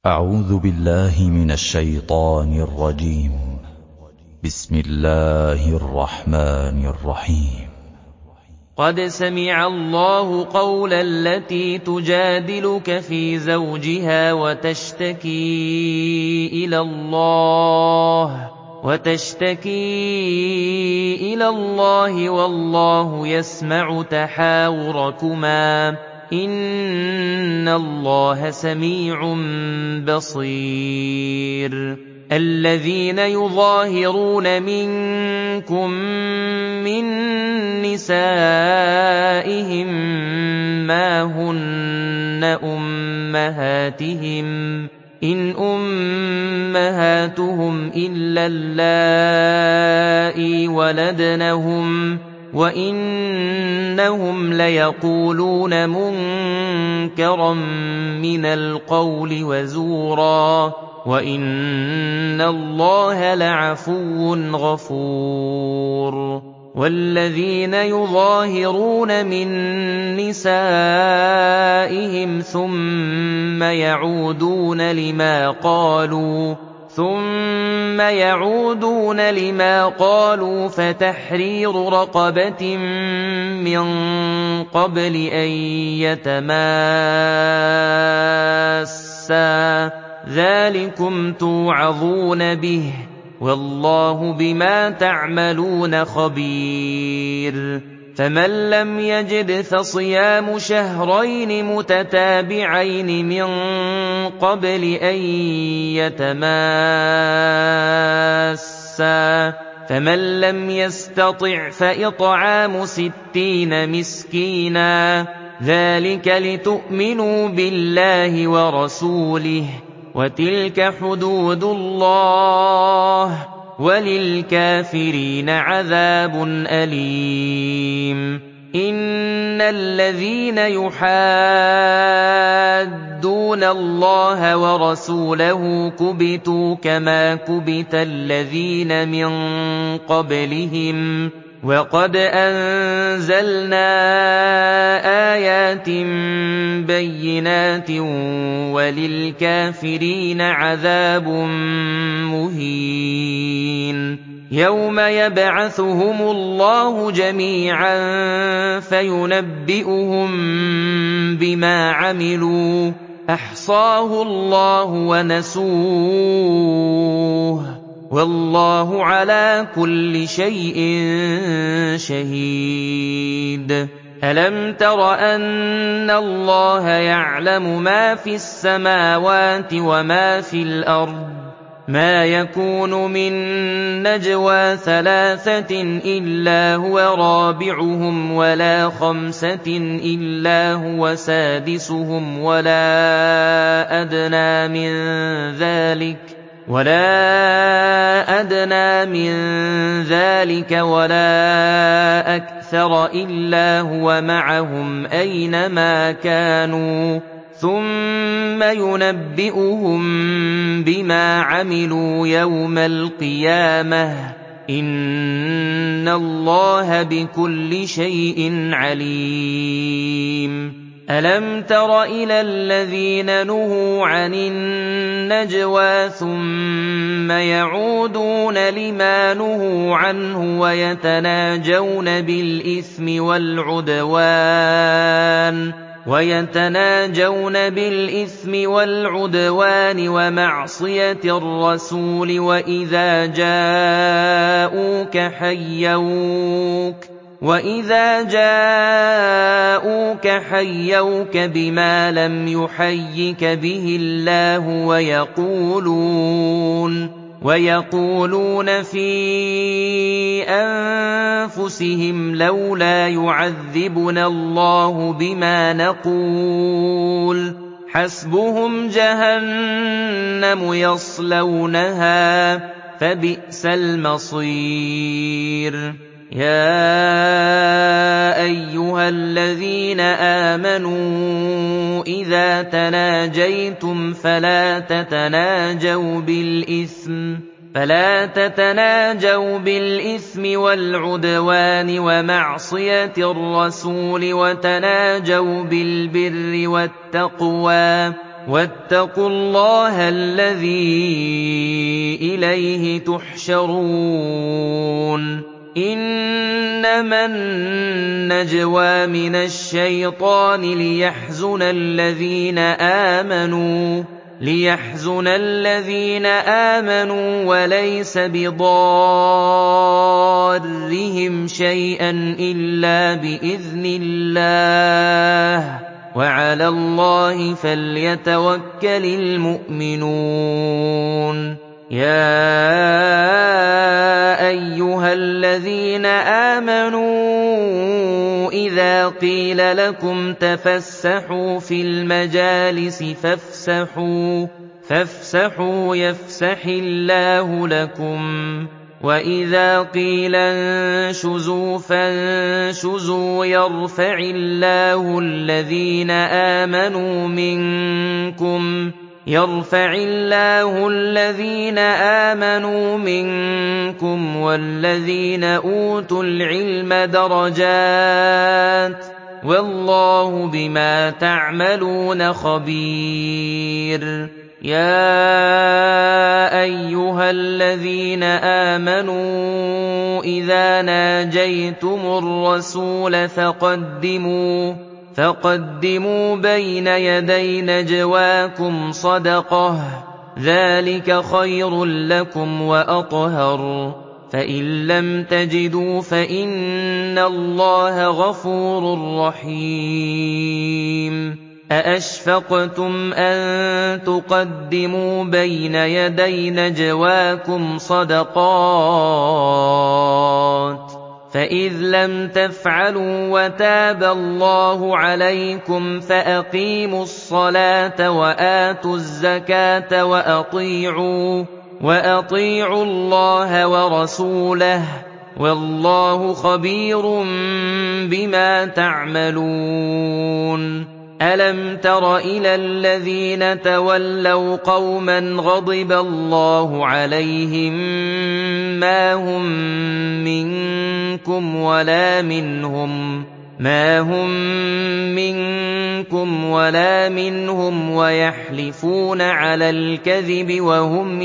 أعوذ بالله من الشيطان الرجيم. بسم الله الرحمن الرحيم. قد سمع الله قول التي تجادلك في زوجها وتشتكي إلى الله والله يسمع تحاوركما إن الله سميع بصير. الذين يظاهرون منكم من نسائهم ما هن أمهاتهم إن أمهاتهم إلا اللائي ولدنهم وإنهم ليقولون منكرا من القول وزورا وإن الله لعفو غفور. والذين يظاهرون من نسائهم ثم يعودون لما قالوا فتحرير رقبة من قبل أن يتماسا ذلكم توعظون به والله بما تعملون خبير. فمن لم يجد فصيام شهرين متتابعين من قبل أن يتماسا فمن لم يستطع فإطعام 60 مسكينا ذلك لتؤمنوا بالله ورسوله وتلك حدود الله وللكافرين عذاب أليم. إن الذين يحادون الله ورسوله كبتوا كما كبت الذين من قبلهم وقد أنزلنا آيات بينات وللكافرين عذاب مهين. يوم يبعثهم الله جميعا فينبئهم بما عملوا أحصاه الله ونسوه والله على كل شيء شهيد. ألم تر أن الله يعلم ما في السماوات وما في الأرض ما يكون من نجوى 3 إلا هو رابعهم ولا 5 إلا هو سادسهم ولا أدنى من ذلك ولا أكثر إلا هو معهم أينما كانوا ثم ينبئهم بما عملوا يوم القيامة إن الله بكل شيء عليم. ألم تر إلى الذين نهوا عن النجوى ثم يعودون لما نهوا عنه ويتناجون بالإثم والعدوان ومعصية الرسول وإذا جاءوك حيوك بما لم يحيك به الله ويقولون في أنفسهم لولا يعذبنا الله بما نقول حسبهم جهنم يصلونها فبئس المصير. يا أيها الذين آمنوا إذا تناجيتم فلا تتناجوا بالإثم والعدوان ومعصية الرسول وتناجوا بالبر والتقوى واتقوا الله الذي إليه تحشرون إنما النجوى من الشيطان ليحزن الذين آمنوا وليس بضارهم شيئا إلا بإذن الله وعلى الله فليتوكل المؤمنون يا أيها الذين آمنوا إذا قيل لكم تفسحوا في المجالس فافسحوا يفسح الله لكم وإذا قيل انشزوا فانشزوا يرفع الله الذين آمنوا منكم والذين أوتوا العلم درجات والله بما تعملون خبير يا أيها الذين آمنوا إذا ناجيتم الرسول فقدموا بين يدي نجواكم صدقة ذلك خير لكم وأطهر فإن لم تجدوا فإن الله غفور رحيم أأشفقتم أن تقدموا بين يدي نجواكم صدقات فإذ لم تفعلوا وتاب الله عليكم فأقيموا الصلاة وآتوا الزكاة وأطيعوا الله ورسوله والله خبير بما تعملون ألم تر إلى الذين تولوا قوما غضب الله عليهم ما هم منكم ولا منهم ويحلفون على الكذب وهم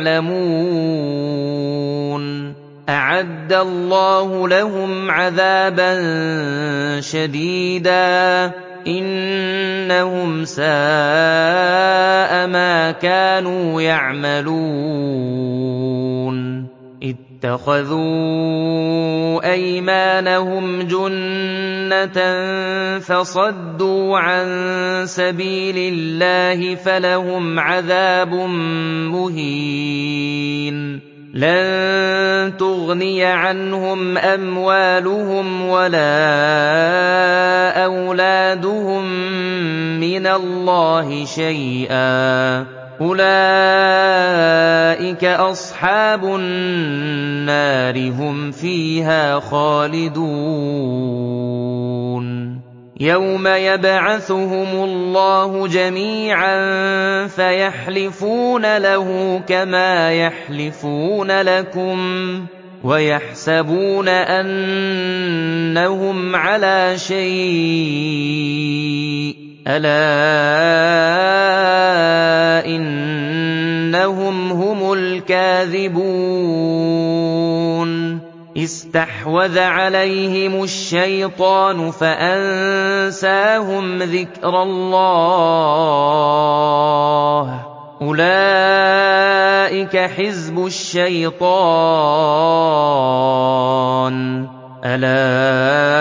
يعلمون أعد الله لهم عذابا شديدا إنهم ساء ما كانوا يعملون اتخذوا أيمانهم جنة فصدوا عن سبيل الله فلهم عذاب مهين لن تغني عنهم أموالهم ولا أولادهم من الله شيئا أولئك أصحاب النار هم فيها خالدون يوم يبعثهم الله جميعا فيحلفون له كما يحلفون لكم ويحسبون أنهم على شيء ألا إنهم هم الكاذبون استحوذ عليهم الشيطان فأنساهم ذكر الله أولئك حزب الشيطان ألا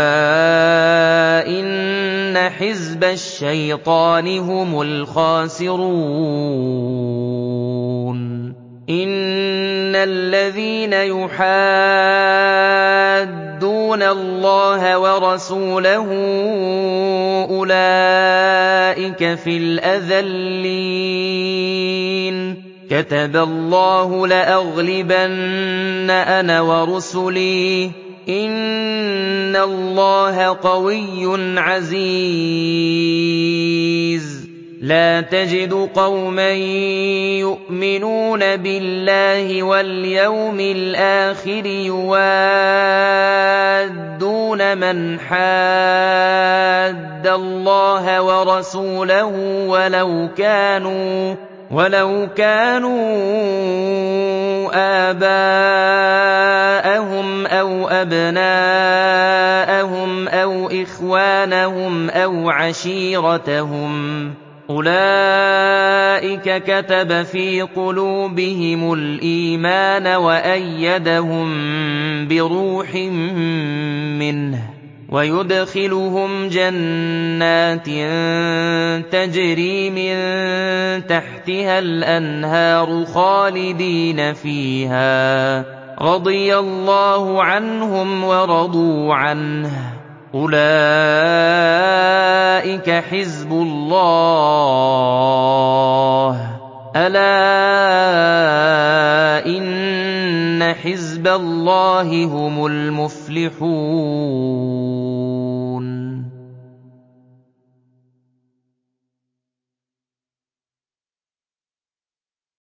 إن حزب الشيطان هم الخاسرون إن الذين يحادون الله ورسوله أولئك في الأذلين كتب الله لأغلبن أنا ورسلي إن الله قوي عزيز لا تجد قوما يؤمنون بالله واليوم الآخر يوادون من حاد الله ورسوله ولو كانوا آباءهم أو أبناءهم أو إخوانهم أو عشيرتهم أولئك كتب في قلوبهم الإيمان وأيدهم بروح منه ويدخلهم جنات تجري من تحتها الأنهار خالدين فيها رضي الله عنهم ورضوا عنه أولئك حزب الله ألا إن حزب الله هم المفلحون